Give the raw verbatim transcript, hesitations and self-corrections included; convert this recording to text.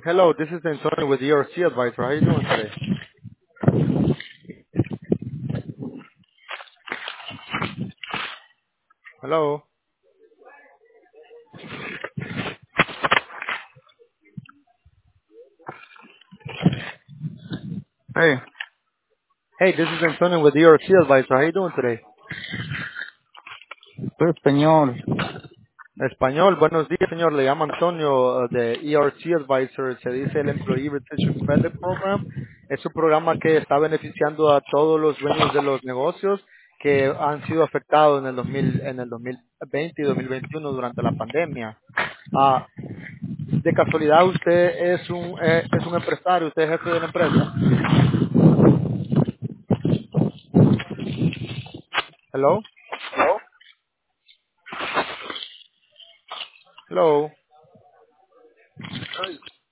Hello, this is Antonio with E R C Advisor. How are you doing today? Hello. Hey, Hey, this is Antonio with E R C Advisor. How are you doing today? soy español. Español, buenos días, señor. Le llamo Antonio uh, de E R C Advisor. Se dice el Employee Retention Credit Program. Es un programa que está beneficiando a todos los dueños de los negocios que han sido afectados en el dos mil, en el dos mil veinte y dos mil veintiuno durante la pandemia. Ah, de casualidad, usted es un eh, es un empresario, usted es jefe de la empresa. Hello, hello.